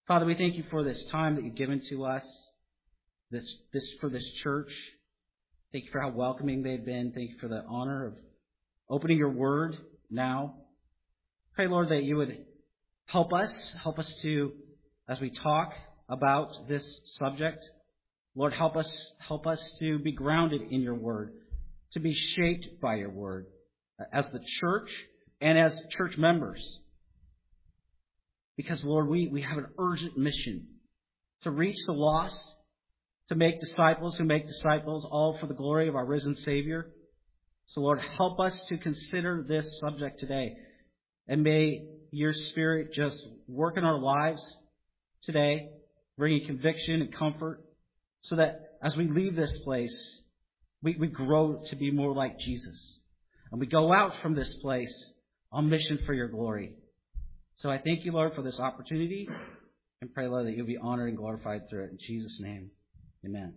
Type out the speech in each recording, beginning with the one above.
Father, we thank you for this time that you've given to us, for this church. Thank you for how welcoming they've been. Thank you for the honor of opening your word now. Pray, Lord, that you would help us to, as we talk about this subject, Lord, help us to be grounded in your word, to be shaped by your word as the church and as church members. Because, Lord, we have an urgent mission to reach the lost, to make disciples who make disciples, all for the glory of our risen Savior. So, Lord, help us to consider this subject today. And may your Spirit just work in our lives today, bringing conviction and comfort, so that as we leave this place, we grow to be more like Jesus. And we go out from this place on mission for your glory. So I thank you, Lord, for this opportunity, and pray, Lord, that you'll be honored and glorified through it. In Jesus' name, amen.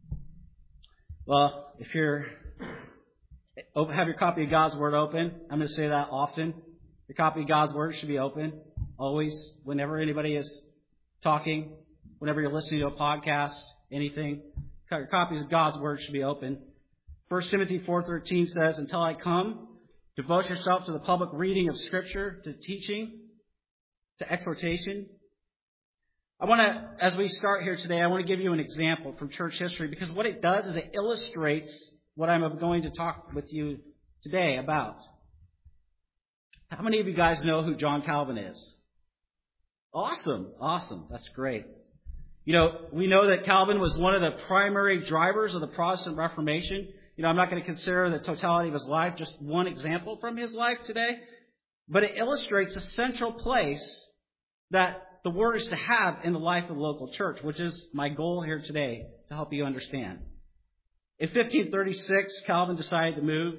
Well, if you have your copy of God's Word open, I'm going to say that often. Your copy of God's Word should be open, always, whenever anybody is talking, whenever you're listening to a podcast, anything. Your copies of God's Word should be open. 1 Timothy 4:13 says, "Until I come, devote yourself to the public reading of Scripture, to teaching, to exhortation." I want to, as we start here today, I want to give you an example from church history, because what it does is it illustrates what I'm going to talk with you today about. How many of you guys know who John Calvin is? Awesome. That's great. You know, we know that Calvin was one of the primary drivers of the Protestant Reformation. You know, I'm not going to consider the totality of his life, just one example from his life today. But it illustrates a central place that the Word is to have in the life of the local church, which is my goal here today, to help you understand. In 1536, Calvin decided to move.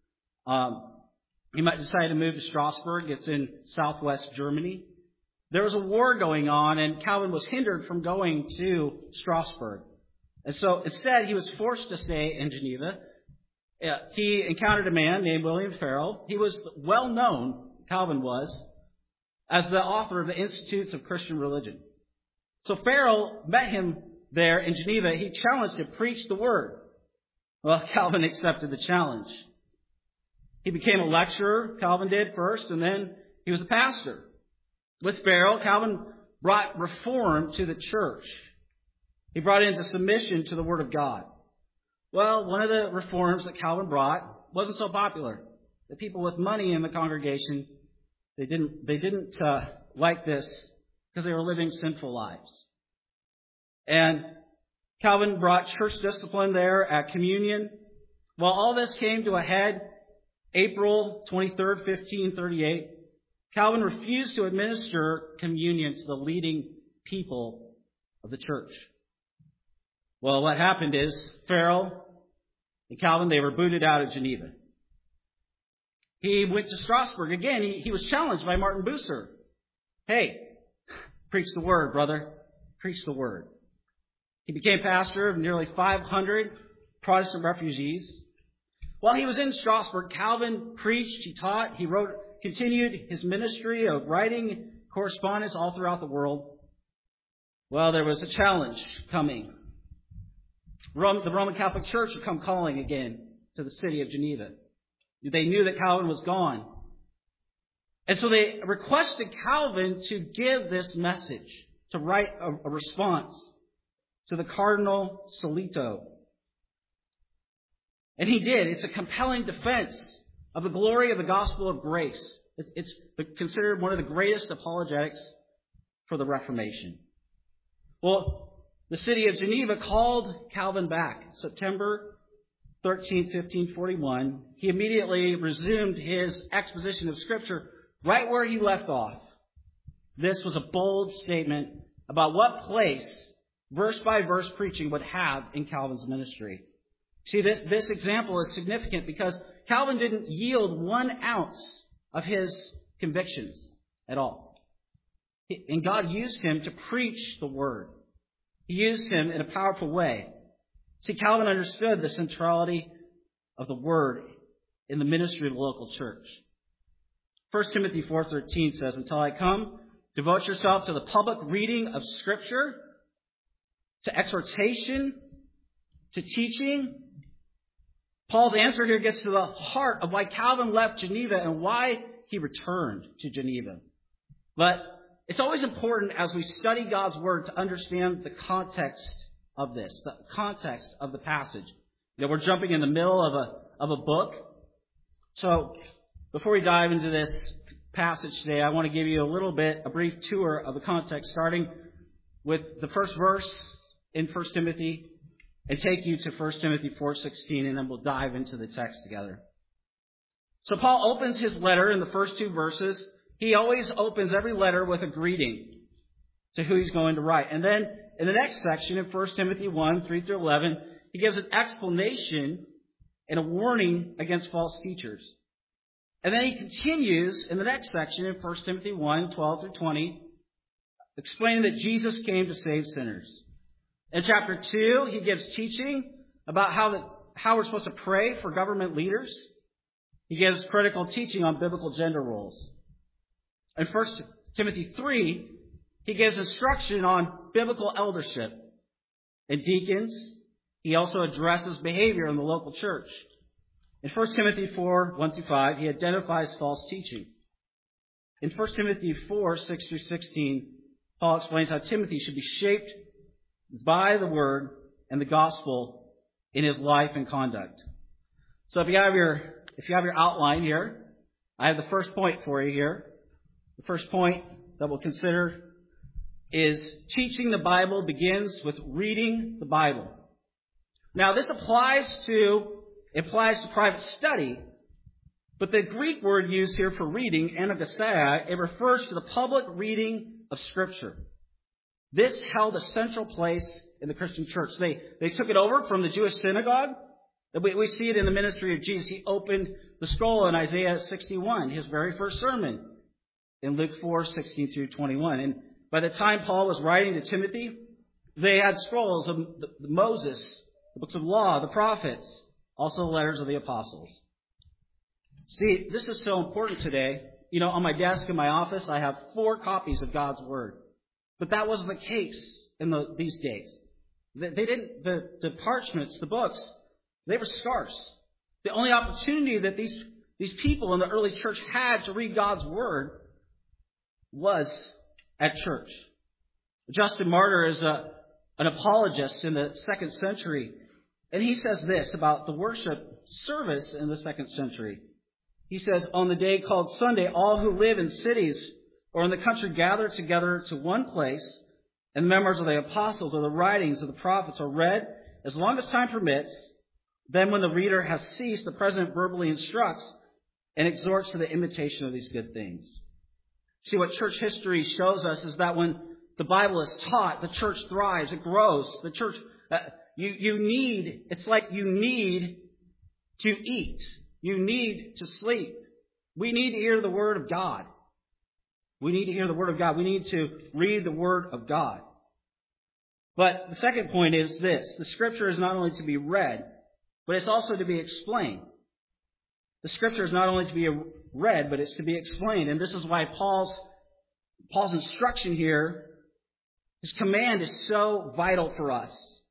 He decided to move to Strasbourg. It's in southwest Germany. There was a war going on, and Calvin was hindered from going to Strasbourg. And so instead, he was forced to stay in Geneva. He encountered a man named William Farel. He was well known, Calvin was, as the author of the Institutes of Christian Religion. So Farel met him there in Geneva. He challenged him to preach the Word. Well, Calvin accepted the challenge. He became a lecturer, Calvin did first, and then he was a pastor. With Farel, Calvin brought reform to the church. He brought it into submission to the Word of God. Well, one of the reforms that Calvin brought wasn't so popular. The people with money in the congregation, they didn't like this because they were living sinful lives. And Calvin brought church discipline there at communion. Well, all this came to a head April 23rd, 1538. Calvin refused to administer communion to the leading people of the church. Well, what happened is Farel and Calvin, they were booted out of Geneva. He went to Strasbourg. Again, he was challenged by Martin Bucer. Hey, preach the Word, brother. Preach the Word. He became pastor of nearly 500 Protestant refugees. While he was in Strasbourg, Calvin preached, he taught, he wrote, continued his ministry of writing correspondence all throughout the world. Well, there was a challenge coming. The Roman Catholic Church had come calling again to the city of Geneva. They knew that Calvin was gone. And so they requested Calvin to give this message, to write a response to the Cardinal Solito. And he did. It's a compelling defense of the glory of the gospel of grace. It's considered one of the greatest apologetics for the Reformation. Well, the city of Geneva called Calvin back. September 13, 1541. He immediately resumed his exposition of Scripture right where he left off. This was a bold statement about what place verse by verse preaching would have in Calvin's ministry. See, this example is significant because Calvin didn't yield 1 ounce of his convictions at all. And God used him to preach the Word. He used him in a powerful way. See, Calvin understood the centrality of the Word in the ministry of the local church. 1 Timothy 4:13 says, "Until I come, Devote yourself to the public reading of Scripture, to exhortation, to teaching. Paul's answer here gets to the heart of why Calvin left Geneva and why he returned to Geneva. But it's always important as we study God's Word to understand the context of this, the context of the passage. We're jumping in the middle of a book. So before we dive into this passage today, I want to give you a brief tour of the context, starting with the first verse in 1 Timothy and take you to 1 Timothy 4:16, and then we'll dive into the text together. So Paul opens his letter in the first two verses. He always opens every letter with a greeting to who he's going to write. And then in the next section, in 1 Timothy 1:3-11, he gives an explanation and a warning against false teachers. And then he continues in the next section, in 1 Timothy 1:12-20, explaining that Jesus came to save sinners. In chapter 2, he gives teaching about how we're supposed to pray for government leaders. He gives critical teaching on biblical gender roles. In 1 Timothy 3, he gives instruction on biblical eldership and deacons. He also addresses behavior in the local church. In 1 Timothy 4:1-5, he identifies false teaching. In 1 Timothy 4:6-16, Paul explains how Timothy should be shaped by the Word and the gospel in his life and conduct. So if you have your outline here, I have the first point for you here. The first point that we'll consider is teaching the Bible begins with reading the Bible. Now, this applies to private study, but the Greek word used here for reading, anagogia, it refers to the public reading of Scripture. This held a central place in the Christian church. They took it over from the Jewish synagogue. We see it in the ministry of Jesus. He opened the scroll in Isaiah 61, his very first sermon, in Luke 4:16-21. And by the time Paul was writing to Timothy, they had scrolls of Moses, the books of law, the prophets, also the letters of the apostles. See, this is so important today. On my desk in my office, I have 4 copies of God's Word. But that wasn't the case in these days. The parchments, the books, they were scarce. The only opportunity that these people in the early church had to read God's Word was at church. Justin Martyr is an apologist in the 2nd century, and he says this about the worship service in the 2nd century. He says, on the day called Sunday, all who live in cities or in the country gather together to one place, and the members of the apostles or the writings of the prophets are read as long as time permits. Then when the reader has ceased, the president verbally instructs and exhorts to the imitation of these good things. See, what church history shows us is that when the Bible is taught, the church thrives, it grows. The church, it's like you need to eat. You need to sleep. We need to hear the Word of God. We need to hear the Word of God. We need to read the Word of God. But the second point is this. The Scripture is not only to be read, but it's also to be explained. The Scripture is not only to be read, but it's to be explained. And this is why Paul's instruction here, his command is so vital for us.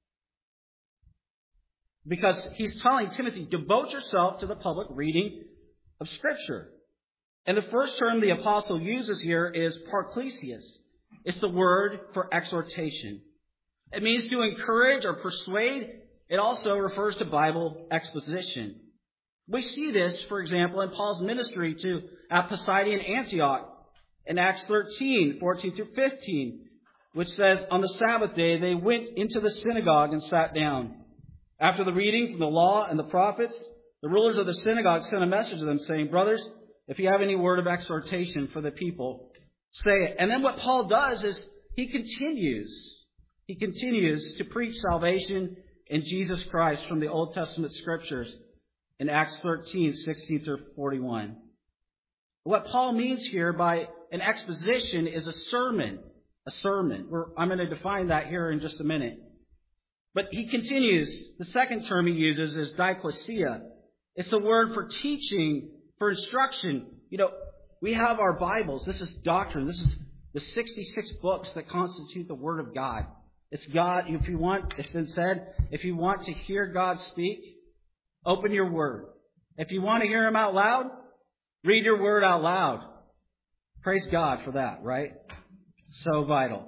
Because he's telling Timothy, devote yourself to the public reading of Scripture. And the first term the apostle uses here is parklesias. It's the word for exhortation. It means to encourage or persuade. It also refers to Bible exposition. We see this, for example, in Paul's ministry to Pisidian Antioch in Acts 13:14-15, which says, on the Sabbath day they went into the synagogue and sat down. After the reading from the law and the prophets, the rulers of the synagogue sent a message to them saying, brothers, if you have any word of exhortation for the people, say it. And then what Paul does is he continues to preach salvation in Jesus Christ from the Old Testament Scriptures in Acts 13:16-41. What Paul means here by an exposition is a sermon. I'm going to define that here in just a minute. But he continues. The second term he uses is diklesia. It's a word for teaching, for instruction. We have our Bibles. This is doctrine. This is the 66 books that constitute the Word of God. It's God, if you want, it's been said, if you want to hear God speak, open your Word. If you want to hear Him out loud, read your Word out loud. Praise God for that, right? So vital.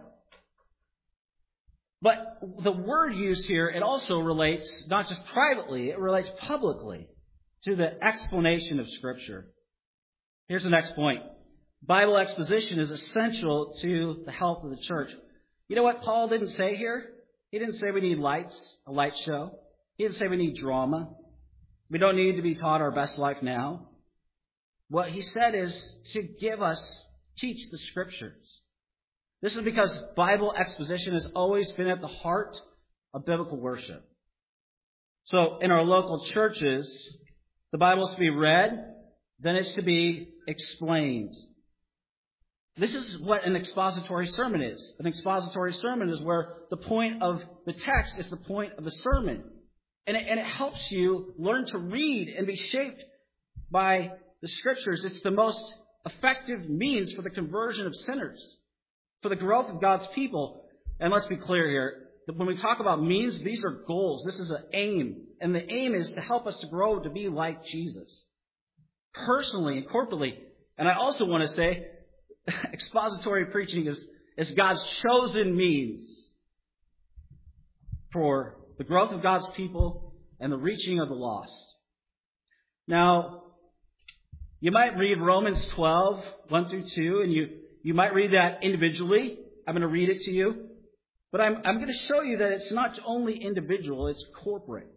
But the word used here, it also relates, not just privately, it relates publicly to the explanation of Scripture. Here's the next point. Bible exposition is essential to the health of the church. You know what Paul didn't say here? He didn't say we need lights, a light show. He didn't say we need drama. We don't need to be taught our best life now. What he said is to teach the Scriptures. This is because Bible exposition has always been at the heart of biblical worship. So in our local churches, the Bible is to be read, then it's to be explained. This is what an expository sermon is. An expository sermon is where the point of the text is the point of the sermon. And it helps you learn to read and be shaped by the Scriptures. It's the most effective means for the conversion of sinners, for the growth of God's people. And let's be clear here. When we talk about means, these are goals. This is an aim. And the aim is to help us to grow to be like Jesus, personally and corporately. And I also want to say, expository preaching is God's chosen means for the growth of God's people and the reaching of the lost. Now, you might read Romans 12, 1 through 2, and you might read that individually. I'm going to read it to you. But I'm going to show you that it's not only individual, it's corporate.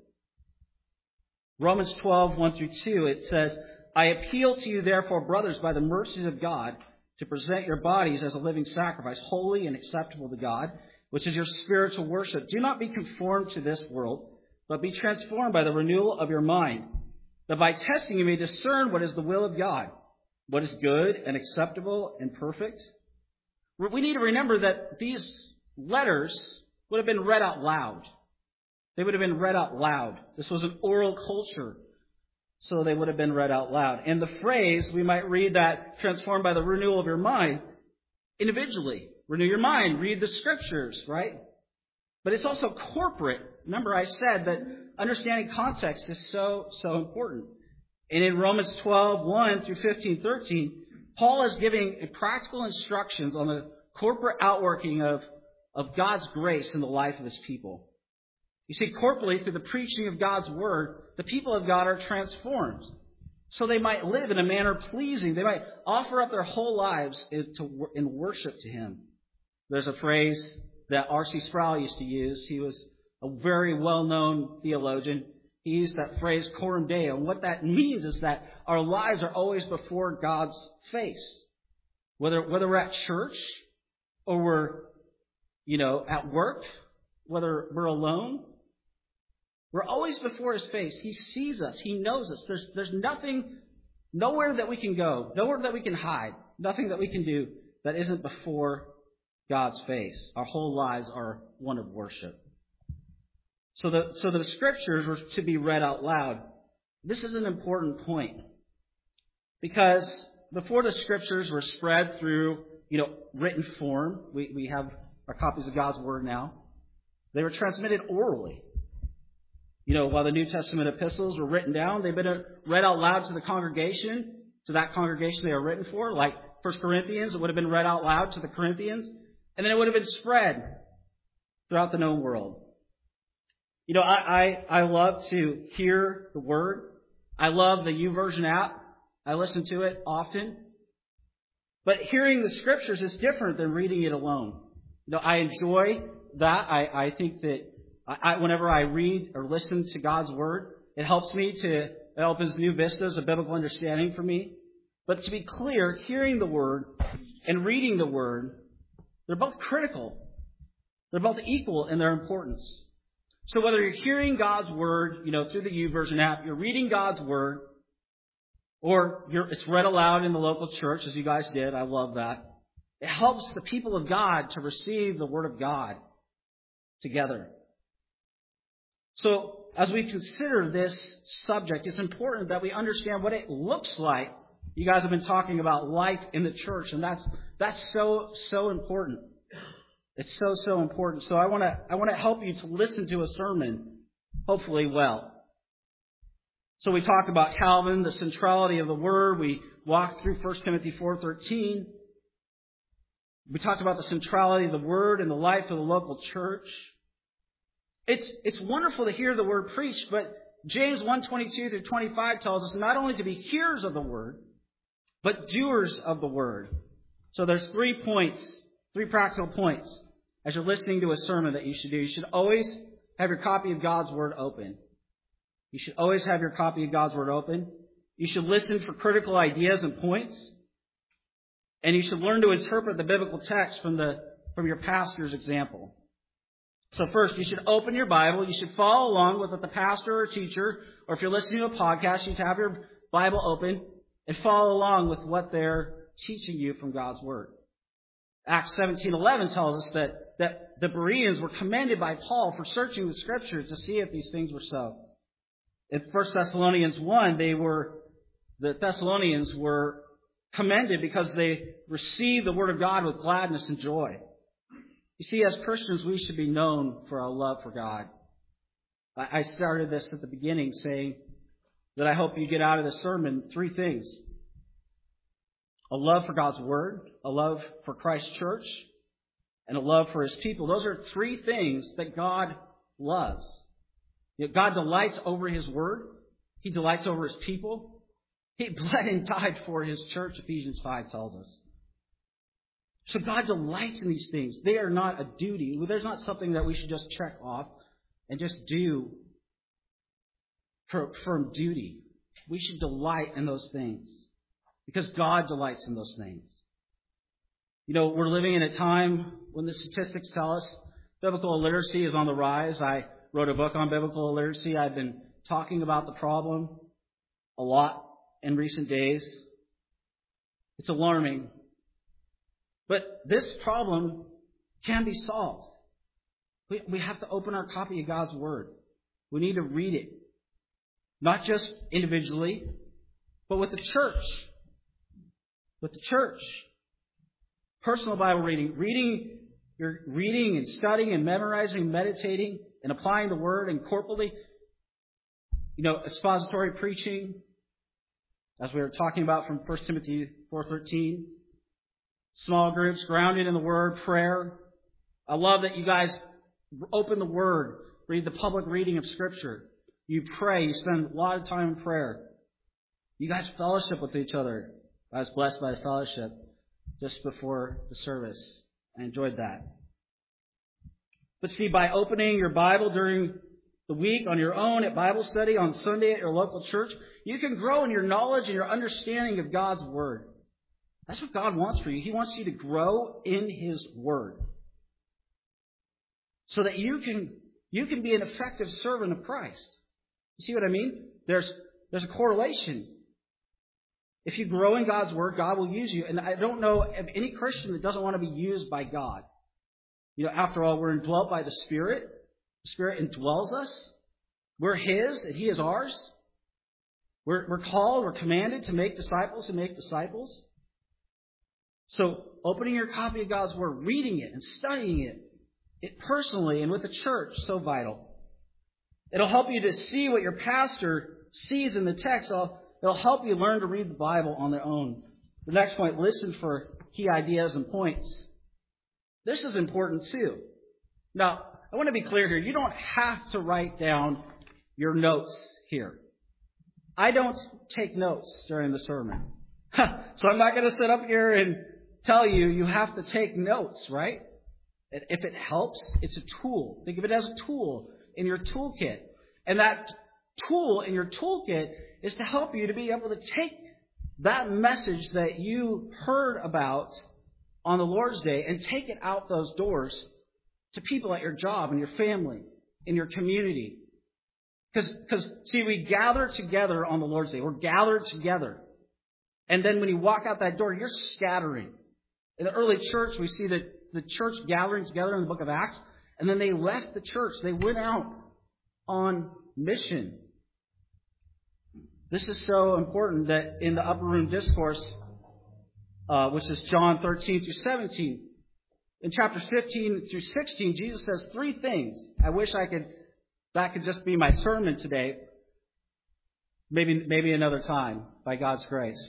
Romans 12, 1 through 2, it says, I appeal to you, therefore, brothers, by the mercies of God, to present your bodies as a living sacrifice, holy and acceptable to God, which is your spiritual worship. Do not be conformed to this world, but be transformed by the renewal of your mind, that by testing you may discern what is the will of God, what is good and acceptable and perfect. We need to remember that these letters would have been read out loud. They would have been read out loud. This was an oral culture, so they would have been read out loud. And the phrase, we might read that, transformed by the renewal of your mind, individually. Renew your mind, read the Scriptures, right? But it's also corporate. Remember, I said that understanding context is so important. And in Romans 12, 1 through 15, 13, Paul is giving practical instructions on the corporate outworking of God's grace in the life of His people. You see, corporately, through the preaching of God's Word, the people of God are transformed. So they might live in a manner pleasing. They might offer up their whole lives in worship to Him. There's a phrase that R.C. Sproul used to use. He was a very well-known theologian. He used that phrase, coram Deo. And what that means is that our lives are always before God's face. Whether we're at church or we're, at work, whether we're alone, we're always before His face. He sees us. He knows us. There's nowhere that we can go, nowhere that we can hide, nothing that we can do that isn't before God's face. Our whole lives are one of worship. So the Scriptures were to be read out loud. This is an important point, because before the Scriptures were spread through, written form, we have our copies of God's Word now. They were transmitted orally. While the New Testament epistles were written down, they've been read out loud to the congregation, to that congregation they are written for. Like 1 Corinthians, it would have been read out loud to the Corinthians, and then it would have been spread throughout the known world. I love to hear the Word. I love the YouVersion app. I listen to it often. But hearing the Scriptures is different than reading it alone. I enjoy that. I think that whenever I read or listen to God's Word, it helps me it opens new vistas of biblical understanding for me. But to be clear, hearing the Word and reading the Word, they're both critical. They're both equal in their importance. So whether you're hearing God's Word, through the YouVersion app, you're reading God's Word, or it's read aloud in the local church, as you guys did, I love that. It helps the people of God to receive the Word of God together. So, as we consider this subject, it's important that we understand what it looks like You guys have been talking about life in the church, and that's so important. It's so important. So I want to help you to listen to a sermon, hopefully well. So we talked about Calvin, the centrality of the Word. We walked through 1 Timothy 4:13. We talked about the centrality of the Word in the life of the local church. It's wonderful to hear the Word preached, but James 1:22 through 25 tells us not only to be hearers of the Word, but doers of the Word. So there's 3 practical points as you're listening to a sermon that you should do. You should always have your copy of God's Word open. You should always have your copy of God's Word open. You should listen for critical ideas and points. And you should learn to interpret the biblical text from your pastor's example. So first, you should open your Bible. You should follow along with what the pastor or teacher, or if you're listening to a podcast, you should have your Bible open and follow along with what they're teaching you from God's Word. Acts 17:11 tells us that the Bereans were commended by Paul for searching the Scriptures to see if these things were so. In 1 Thessalonians 1, the Thessalonians were commended because they received the Word of God with gladness and joy. You see, as Christians, we should be known for our love for God. I started this at the beginning saying that I hope you get out of this sermon 3 things. A love for God's Word, a love for Christ's church, and a love for His people. Those are 3 things that God loves. God delights over His Word. He delights over His people. He bled and died for His church, Ephesians 5 tells us. So God delights in these things. They are not a duty. There's not something that we should just check off and just do from duty. We should delight in those things because God delights in those things. You know, we're living in a time when the statistics tell us biblical illiteracy is on the rise. I wrote a book on biblical illiteracy. I've been talking about the problem a lot in recent days. It's alarming. But this problem can be solved. We have to open our copy of God's Word. We need to read it. Not just individually, but with the church. With the church. Personal Bible reading. You're reading and studying and memorizing, meditating, and applying the Word and corporately. You know, expository preaching, as we were talking about from 1 Timothy 4:13. Small groups, grounded in the Word, prayer. I love that you guys open the Word, read the public reading of Scripture. You pray, you spend a lot of time in prayer. You guys fellowship with each other. I was blessed by the fellowship just before the service. I enjoyed that. But see, by opening your Bible during the week on your own at Bible study, on Sunday at your local church, you can grow in your knowledge and your understanding of God's Word. That's what God wants for you. He wants you to grow in His Word so that you can be an effective servant of Christ. You see what I mean? There's a correlation. If you grow in God's Word, God will use you. And I don't know of any Christian that doesn't want to be used by God. You know, after all, we're indwelt by the Spirit. The Spirit indwells us. We're His and He is ours. We're called, we're commanded to make disciples and make disciples. So opening your copy of God's Word, reading it and studying it personally and with the church, so vital. It'll help you to see what your pastor sees in the text. It'll help you learn to read the Bible on their own. The next point, listen for key ideas and points. This is important too. Now, I want to be clear here. You don't have to write down your notes here. I don't take notes during the sermon. So I'm not going to sit up here and tell you have to take notes, right? If it helps, it's a tool. Think of it as a tool in your toolkit. And that tool in your toolkit is to help you to be able to take that message that you heard about on the Lord's Day and take it out those doors to people at your job and your family, in your community. Because, see, we gather together on the Lord's Day. We're gathered together. And then when you walk out that door, you're scattering. In the early church, we see that the church gathering together in the book of Acts, and then they left the church. They went out on mission. This is so important that in the Upper Room Discourse, which is John 13 through 17, in chapters 15 through 16, Jesus says 3 things. I wish that could just be my sermon today. Maybe another time, by God's grace.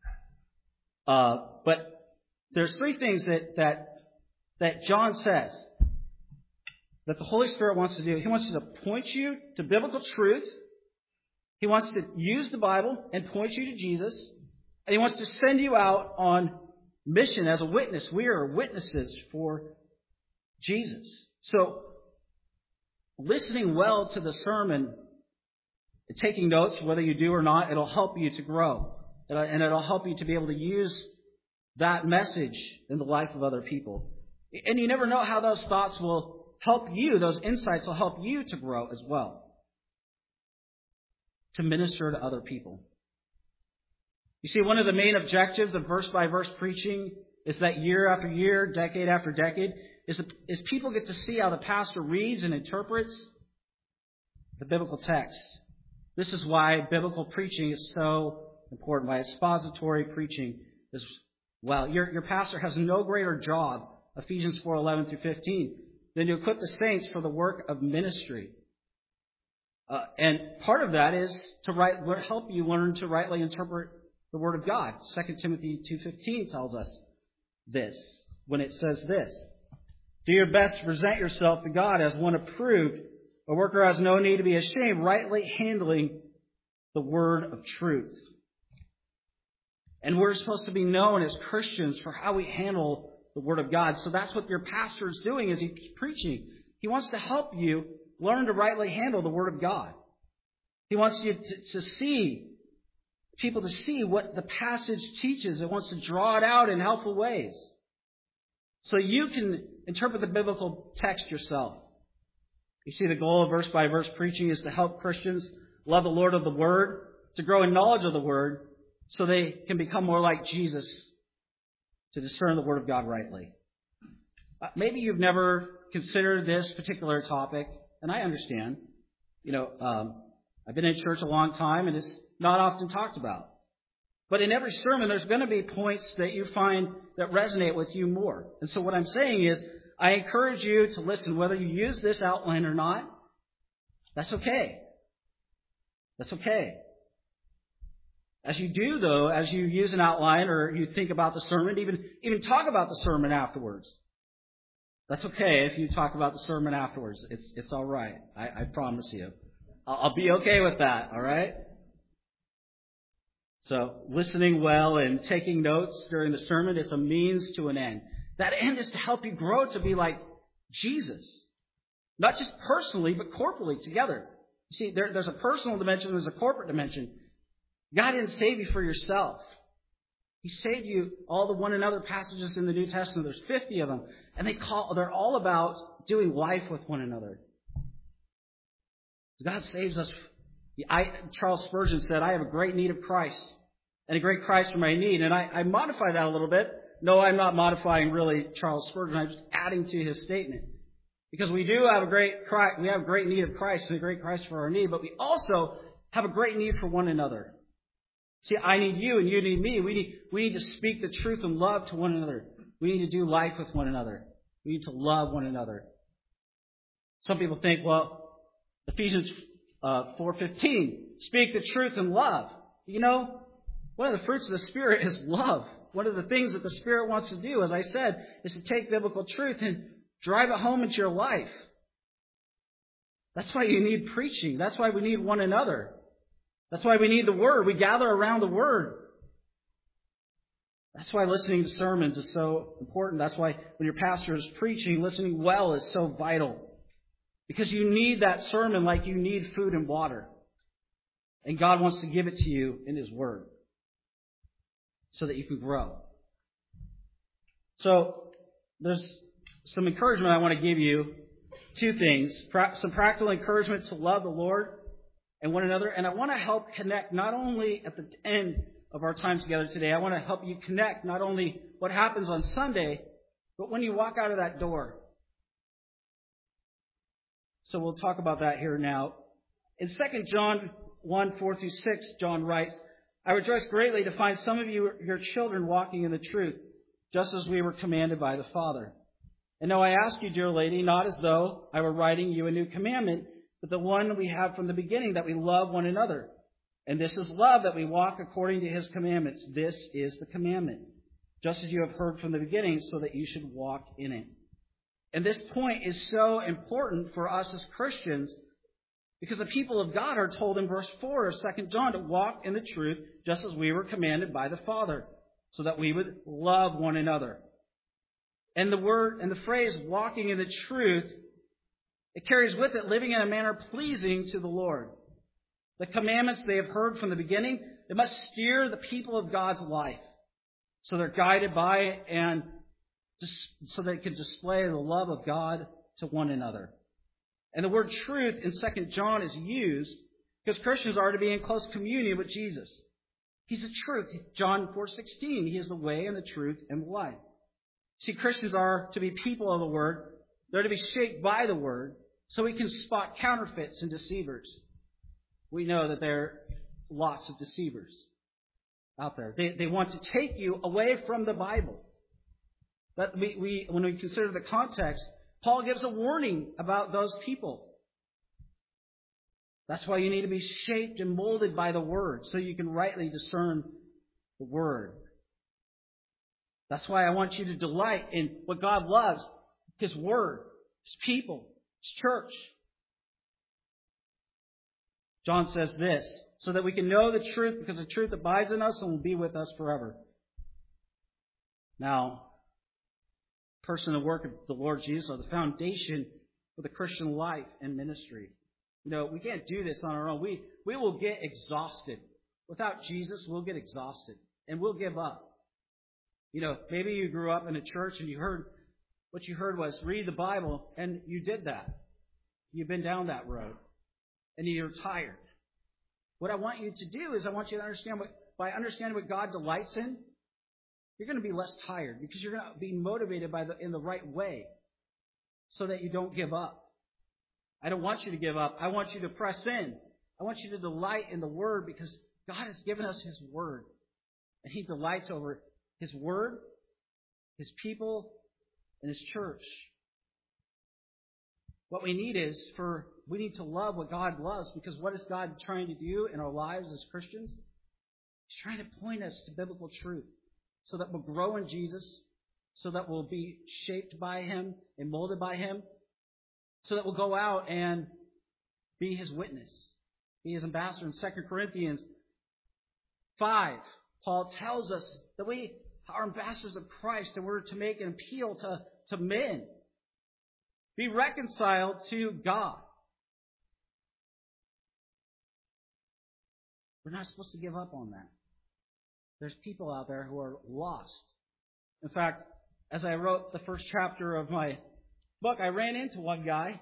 But there's 3 things that John says that the Holy Spirit wants to do. He wants to point you to biblical truth. He wants to use the Bible and point you to Jesus. And He wants to send you out on mission as a witness. We are witnesses for Jesus. So, listening well to the sermon and taking notes, whether you do or not, it'll help you to grow. And it'll help you to be able to use that message in the life of other people. And you never know how those thoughts will help you, those insights will help you to grow as well, to minister to other people. You see, one of the main objectives of verse-by-verse preaching is that year after year, decade after decade, is people get to see how the pastor reads and interprets the biblical text. This is why biblical preaching is so important, why expository preaching is, well, your pastor has no greater job, Ephesians 4:11 through 15, than to equip the saints for the work of ministry. And part of that is to help you learn to rightly interpret the Word of God. 2 Timothy 2:15 tells us this, when it says this: do your best to present yourself to God as one approved, a worker who has no need to be ashamed, rightly handling the word of truth. And we're supposed to be known as Christians for how we handle the Word of God. So that's what your pastor is doing as he's preaching. He wants to help you learn to rightly handle the Word of God. He wants you to see, people to see what the passage teaches. It wants to draw it out in helpful ways, so you can interpret the biblical text yourself. You see, the goal of verse-by-verse preaching is to help Christians love the Lord of the Word, to grow in knowledge of the Word, so they can become more like Jesus, to discern the Word of God rightly. Maybe you've never considered this particular topic, and I understand. I've been in church a long time, and it's not often talked about. But in every sermon, there's going to be points that you find that resonate with you more. And so what I'm saying is, I encourage you to listen, whether you use this outline or not. That's okay. That's okay. As you do, though, as you use an outline or you think about the sermon, even talk about the sermon afterwards. That's okay if you talk about the sermon afterwards. It's all right. I promise you. I'll be okay with that, all right? So, listening well and taking notes during the sermon, it's a means to an end. That end is to help you grow to be like Jesus. Not just personally, but corporally together. You see, there's a personal dimension, there's a corporate dimension. God didn't save you for yourself. He saved you, all the one another passages in the New Testament. There's 50 of them. And they're all about doing life with one another. God saves us. Charles Spurgeon said, I have a great need of Christ, and a great Christ for my need. And I modify that a little bit. No, I'm not modifying really Charles Spurgeon. I'm just adding to his statement. Because we have a great need of Christ and a great Christ for our need, but we also have a great need for one another. See, I need you and you need me. We need to speak the truth and love to one another. We need to do life with one another. We need to love one another. Some people think, well, Ephesians 4:15, speak the truth in love. One of the fruits of the Spirit is love. One of the things that the Spirit wants to do, as I said, is to take biblical truth and drive it home into your life. That's why you need preaching. That's why we need one another. That's why we need the Word. We gather around the Word. That's why listening to sermons is so important. That's why when your pastor is preaching, listening well is so vital. Because you need that sermon like you need food and water. And God wants to give it to you in His Word, so that you can grow. So, there's some encouragement I want to give you. 2 things. Some practical encouragement to love the Lord and one another. And I want to help connect not only at the end of our time together today. I want to help you connect not only what happens on Sunday, but when you walk out of that door. So we'll talk about that here now. In 2 John 1, 4 through 6, John writes, I rejoice greatly to find some of you, your children, walking in the truth, just as we were commanded by the Father. And now I ask you, dear lady, not as though I were writing you a new commandment, but the one we have from the beginning, that we love one another. And this is love, that we walk according to His commandments. This is the commandment, just as you have heard from the beginning, so that you should walk in it. And this point is so important for us as Christians, because the people of God are told in verse 4 of 2 John to walk in the truth, just as we were commanded by the Father, so that we would love one another. And the word and the phrase walking in the truth, it carries with it living in a manner pleasing to the Lord. The commandments they have heard from the beginning, they must steer the people of God's life, so they're guided by it and so they can display the love of God to one another. And the word truth in 2 John is used because Christians are to be in close communion with Jesus. He's the truth. John 4:16, He is the way and the truth and the life. See, Christians are to be people of the Word. They're to be shaped by the Word so we can spot counterfeits and deceivers. We know that there are lots of deceivers out there. They want to take you away from the Bible. But when we consider the context, Paul gives a warning about those people. That's why you need to be shaped and molded by the Word so you can rightly discern the Word. That's why I want you to delight in what God loves, His Word, His people, His church. John says this, so that we can know the truth, because the truth abides in us and will be with us forever. Now, person and work of the Lord Jesus are the foundation for the Christian life and ministry. You know, we can't do this on our own. We will get exhausted. Without Jesus, we'll get exhausted and we'll give up. You know, maybe you grew up in a church and what you heard was read the Bible, and you did that. You've been down that road and you're tired. What I want you to do is I want you to understand by understanding what God delights in, you're going to be less tired because you're going to be motivated in the right way so that you don't give up. I don't want you to give up. I want you to press in. I want you to delight in the Word because God has given us His Word. And He delights over His Word, His people, and His church. What we need we need to love what God loves, because what is God trying to do in our lives as Christians? He's trying to point us to biblical truth so that we'll grow in Jesus, so that we'll be shaped by Him and molded by Him, so that we'll go out and be His witness, be His ambassador. In 2 Corinthians 5, Paul tells us that we are ambassadors of Christ and we're to make an appeal to men. Be reconciled to God. We're not supposed to give up on that. There's people out there who are lost. In fact, as I wrote the first chapter of my book, I ran into one guy.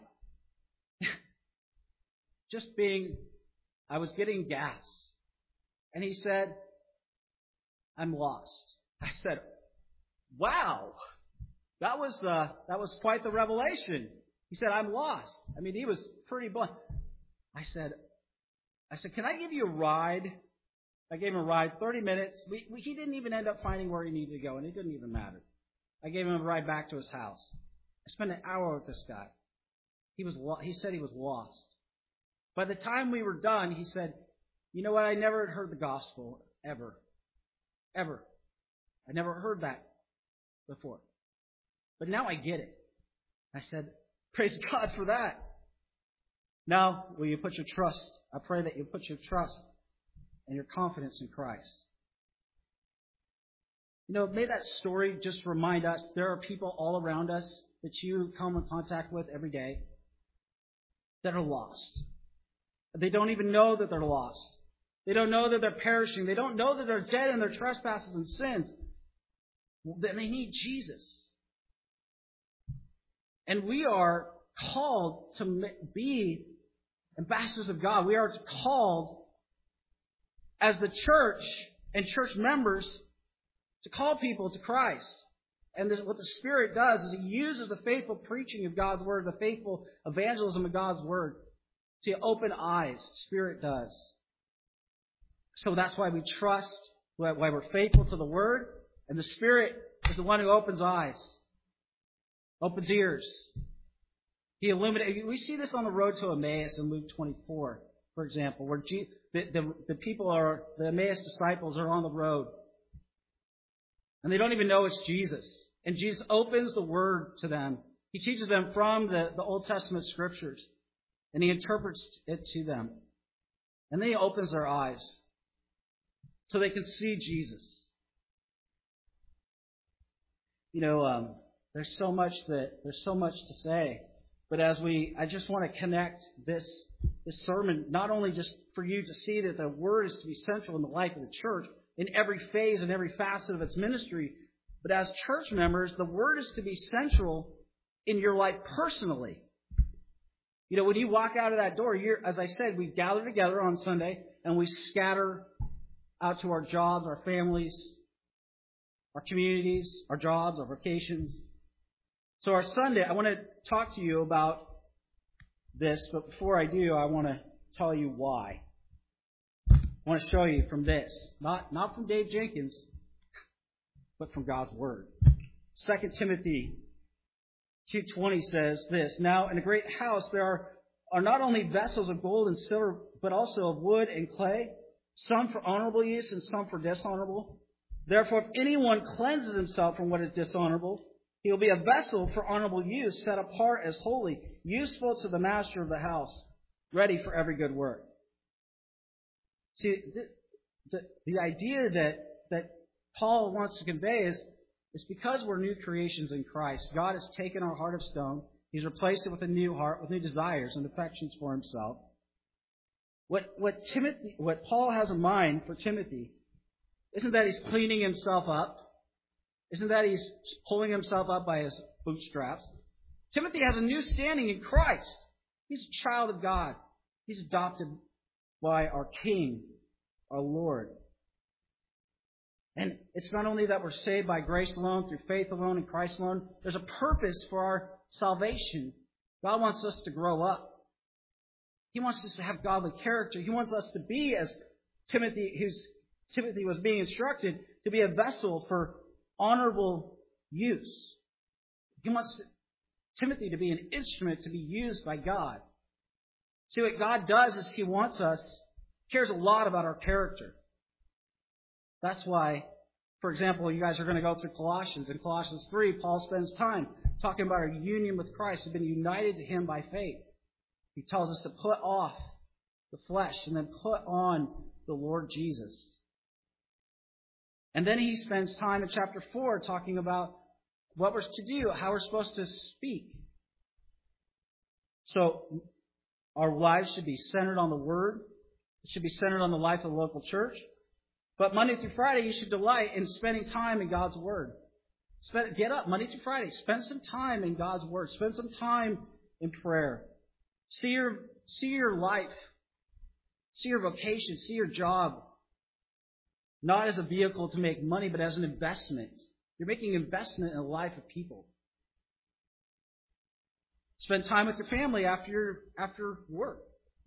I was getting gas. And he said, I'm lost. I said, wow, that was quite the revelation. He said, I'm lost. I mean, he was pretty blunt. I said, can I give you a ride? I gave him a ride, 30 minutes. He didn't even end up finding where he needed to go, and it didn't even matter. I gave him a ride back to his house. I spent an hour with this guy. He said he was lost. By the time we were done, he said, you know what? I never had heard the gospel ever. Ever. I never heard that before. But now I get it. I said, praise God for that. Now, will you put your trust? I pray that you put your trust and your confidence in Christ. You know, may that story just remind us there are people all around us that you come in contact with every day that are lost. They don't even know that they're lost. They don't know that they're perishing. They don't know that they're dead in their trespasses and sins. That they need Jesus. And we are called to be ambassadors of God. We are called as the church and church members to call people to Christ. And what the Spirit does is He uses the faithful preaching of God's Word, the faithful evangelism of God's Word, to open eyes. The Spirit does. So that's why we trust, why we're faithful to the Word. And the Spirit is the one who opens eyes, opens ears. He illuminates. We see this on the road to Emmaus in Luke 24, for example, where the people the Emmaus disciples are on the road. And they don't even know it's Jesus. And Jesus opens the Word to them. He teaches them from the Old Testament Scriptures. And He interprets it to them. And then He opens their eyes so they can see Jesus. There's so much to say. But I just want to connect this sermon, not only just for you to see that the Word is to be central in the life of the church, in every phase and every facet of its ministry, but as church members, the Word is to be central in your life personally. When you walk out of that door, as I said, we gather together on Sunday and we scatter out to our jobs, our families, our communities, our jobs, our vocations. So our Sunday, I want to talk to you about this, but before I do, I want to tell you why. I want to show you from this, not from Dave Jenkins, but from God's Word. 2 Timothy 2:20 says this, "Now in a great house there are not only vessels of gold and silver, but also of wood and clay, some for honorable use and some for dishonorable. Therefore, if anyone cleanses himself from what is dishonorable, he will be a vessel for honorable use, set apart as holy, useful to the master of the house, ready for every good work." See, the idea that Paul wants to convey is because we're new creations in Christ. God has taken our heart of stone. He's replaced it with a new heart, with new desires and affections for Himself. What Paul has in mind for Timothy isn't that he's cleaning himself up. Isn't that he's pulling himself up by his bootstraps. Timothy has a new standing in Christ. He's a child of God. He's adopted by our King, our Lord. And it's not only that we're saved by grace alone, through faith alone, in Christ alone. There's a purpose for our salvation. God wants us to grow up. He wants us to have godly character. He wants us to be, as Timothy was being instructed, to be a vessel for honorable use. He wants Timothy to be an instrument to be used by God. See, what God does is He wants us, cares a lot about our character. That's why, for example, you guys are going to go through Colossians. In Colossians 3, Paul spends time talking about our union with Christ. We've been united to Him by faith. He tells us to put off the flesh and then put on the Lord Jesus. And then he spends time in chapter 4 talking about what we're to do, how we're supposed to speak. So our lives should be centered on the Word. It should be centered on the life of the local church. But Monday through Friday, you should delight in spending time in God's Word. Get up Monday through Friday. Spend some time in God's Word. Spend some time in prayer. See your life. See your vocation. See your job. Not as a vehicle to make money, but as an investment. You're making an investment in the life of people. Spend time with your family after work.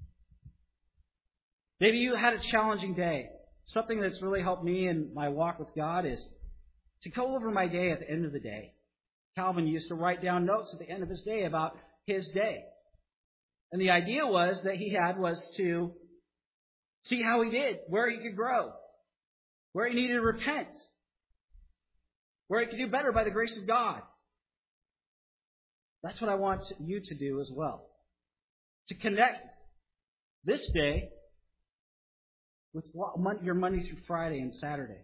Maybe you had a challenging day. Something that's really helped me in my walk with God is to go over my day at the end of the day. Calvin used to write down notes at the end of his day about his day. And the idea was to see how he did, where he could grow, where he needed to repent, where he could do better by the grace of God. That's what I want you to do as well. To connect this day with your Monday through Friday and Saturday.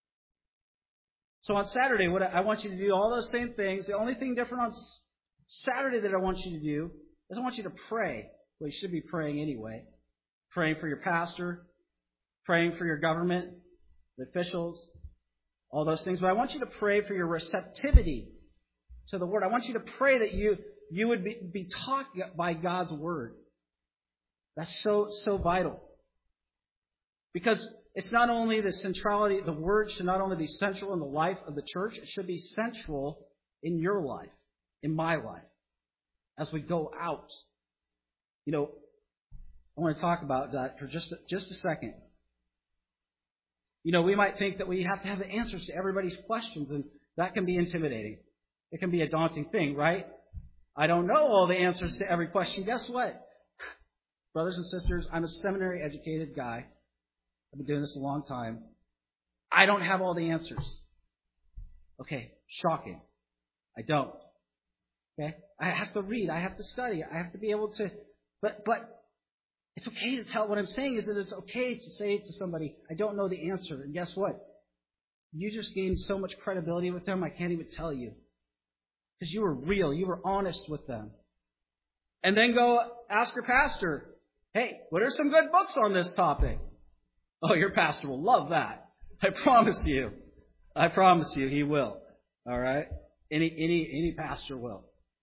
So on Saturday, what I want you to do all those same things. The only thing different on Saturday that I want you to do is I want you to pray. Well, you should be praying anyway. Praying for your pastor, praying for your government, the officials, all those things. But I want you to pray for your receptivity to the Word. I want you to pray that you would be taught by God's Word. That's so vital. Because it's not only the centrality, the Word should not only be central in the life of the church, it should be central in your life, in my life, as we go out. I want to talk about that for just a second. We might think that we have to have the answers to everybody's questions, and that can be intimidating. It can be a daunting thing, right? I don't know all the answers to every question. Guess what? Brothers and sisters, I'm a seminary-educated guy. I've been doing this a long time. I don't have all the answers. Okay, shocking. I don't. Okay? I have to read. I have to study. I have to be able to... But it's okay to tell... What I'm saying is that it's okay to say to somebody, I don't know the answer. And guess what? You just gained so much credibility with them, I can't even tell you. Because you were real. You were honest with them. And then go ask your pastor, hey, what are some good books on this topic? Oh, your pastor will love that. I promise you. I promise you he will. All right? Any pastor will.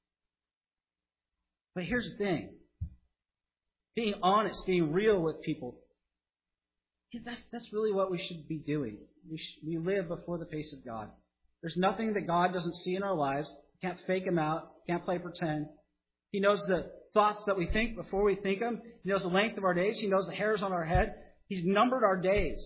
But here's the thing. Being honest, being real with people, that's really what we should be doing. We live before the face of God. There's nothing that God doesn't see in our lives. Can't fake Him out. Can't play pretend. He knows the thoughts that we think before we think them. He knows the length of our days. He knows the hairs on our head. He's numbered our days.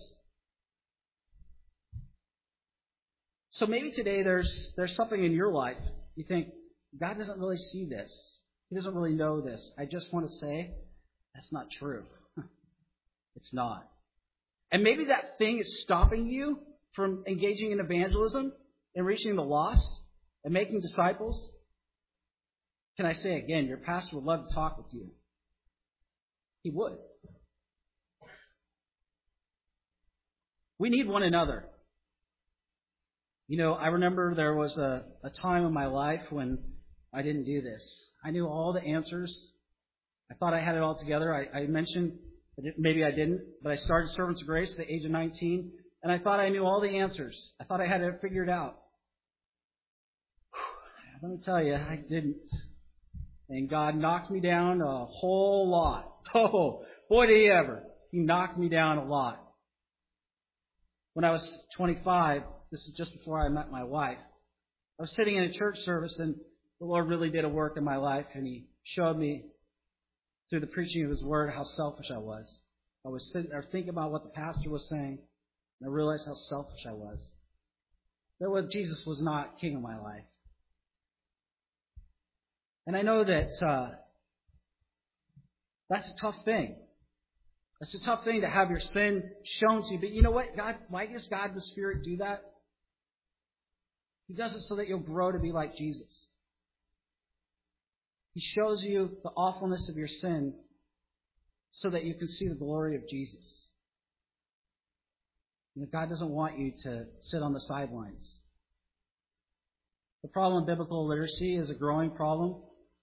So maybe today there's something in your life you think, God doesn't really see this. He doesn't really know this. I just want to say, that's not true. It's not. And maybe that thing is stopping you from engaging in evangelism and reaching the lost and making disciples. Can I say again, your pastor would love to talk with you. He would. We need one another. I remember there was a time in my life when I didn't do this. I knew all the answers. I thought I had it all together. I mentioned, maybe I didn't, but I started Servants of Grace at the age of 19, and I thought I knew all the answers. I thought I had it figured out. Let me tell you, I didn't. And God knocked me down a whole lot. Oh, boy, did He ever. He knocked me down a lot. When I was 25, this is just before I met my wife, I was sitting in a church service, and the Lord really did a work in my life, and He showed me through the preaching of His Word how selfish I was. I was sitting there thinking about what the pastor was saying, and I realized how selfish I was. That Jesus was not king of my life. And I know that that's a tough thing. It's a tough thing to have your sin shown to you. But you know what? Why does God the Spirit do that? He does it so that you'll grow to be like Jesus. He shows you the awfulness of your sin so that you can see the glory of Jesus. God doesn't want you to sit on the sidelines. The problem of biblical illiteracy is a growing problem.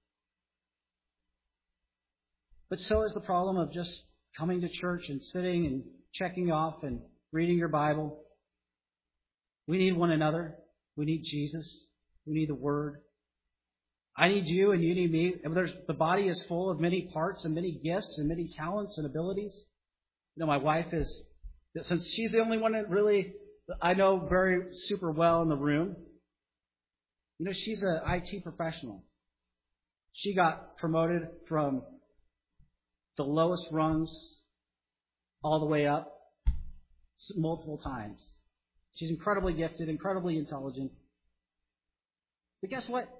But so is the problem of just coming to church and sitting and checking off and reading your Bible. We need one another. We need Jesus. We need the Word. I need you and you need me. The body is full of many parts and many gifts and many talents and abilities. My wife is, since she's the only one that really I know very super well in the room, she's an IT professional. She got promoted from the lowest rungs all the way up multiple times. She's incredibly gifted, incredibly intelligent. But guess what?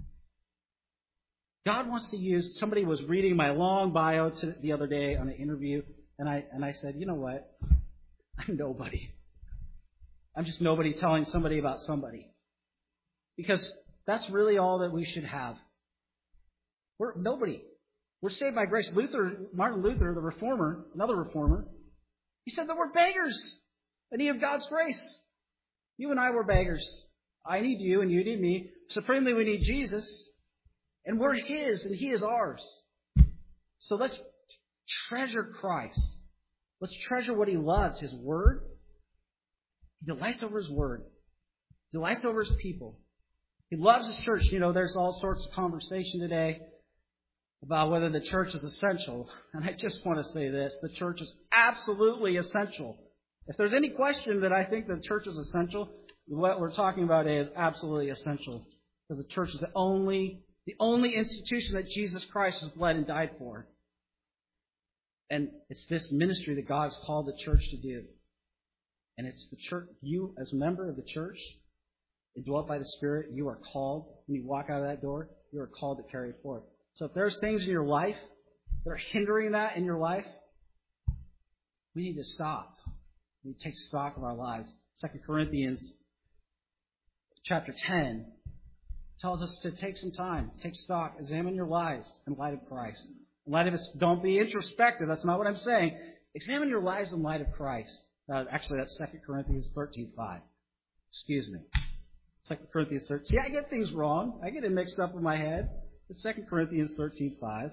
God wants to use... Somebody was reading my long bio the other day on an interview, and I said, you know what? I'm nobody. I'm just nobody telling somebody about somebody. Because that's really all that we should have. We're nobody. We're saved by grace. Martin Luther, the reformer, another reformer, he said that we're beggars in need of God's grace. You and I were beggars. I need you and you need me. Supremely, we need Jesus. And we're His and He is ours. So let's treasure Christ. Let's treasure what He loves, His Word. He delights over His Word. Delights over His people. He loves His church. There's all sorts of conversation today about whether the church is essential. And I just want to say this. The church is absolutely essential. If there's any question that I think the church is essential, what we're talking about is absolutely essential. Because the church is the only institution that Jesus Christ has bled and died for. And it's this ministry that God's called the church to do. And it's the church. You, as a member of the church, indwelt by the Spirit, you are called. When you walk out of that door, you are called to carry it forth. So if there's things in your life that are hindering that in your life, we need to stop. We need to take stock of our lives. 2 Corinthians chapter 10 tells us to take some time, take stock, examine your lives in light of Christ. In light of this, don't be introspective. That's not what I'm saying. Examine your lives in light of Christ. Actually, that's 2 Corinthians 13:5. Excuse me. 2 Corinthians 13. See, I get things wrong. I get it mixed up in my head. It's 2 Corinthians 13:5.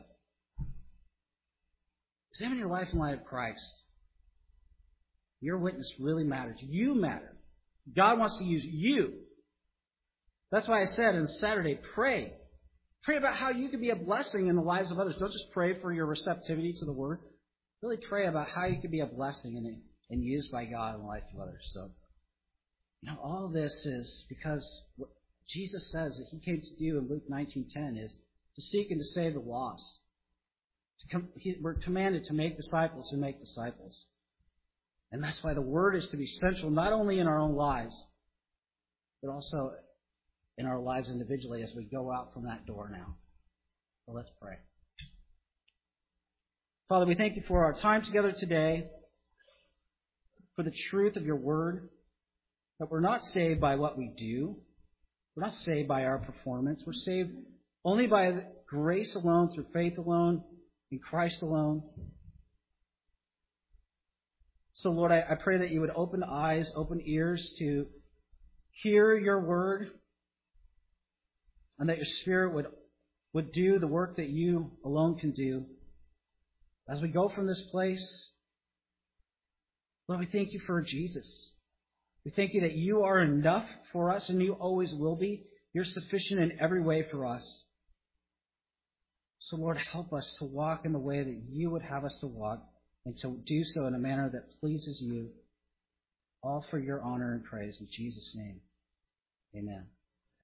Examine your life in light of Christ. Your witness really matters. You matter. God wants to use you. That's why I said on Saturday, pray. Pray about how you can be a blessing in the lives of others. Don't just pray for your receptivity to the Word. Really pray about how you can be a blessing and used by God in the life of others. So, all of this is because what Jesus says that He came to do in Luke 19:10 is to seek and to save the lost. We're commanded to make disciples who make disciples. And that's why the Word is to be central not only in our own lives, but also in our lives individually as we go out from that door now. So let's pray. Father, we thank you for our time together today, for the truth of your Word, that we're not saved by what we do. We're not saved by our performance. We're saved only by grace alone, through faith alone, in Christ alone. So, Lord, I pray that you would open eyes, open ears to hear your word, and that your Spirit would do the work that you alone can do. As we go from this place, Lord, we thank you for Jesus. We thank you that you are enough for us, and you always will be. You're sufficient in every way for us. So, Lord, help us to walk in the way that you would have us to walk, and to do so in a manner that pleases you, all for your honor and praise. In Jesus' name, amen.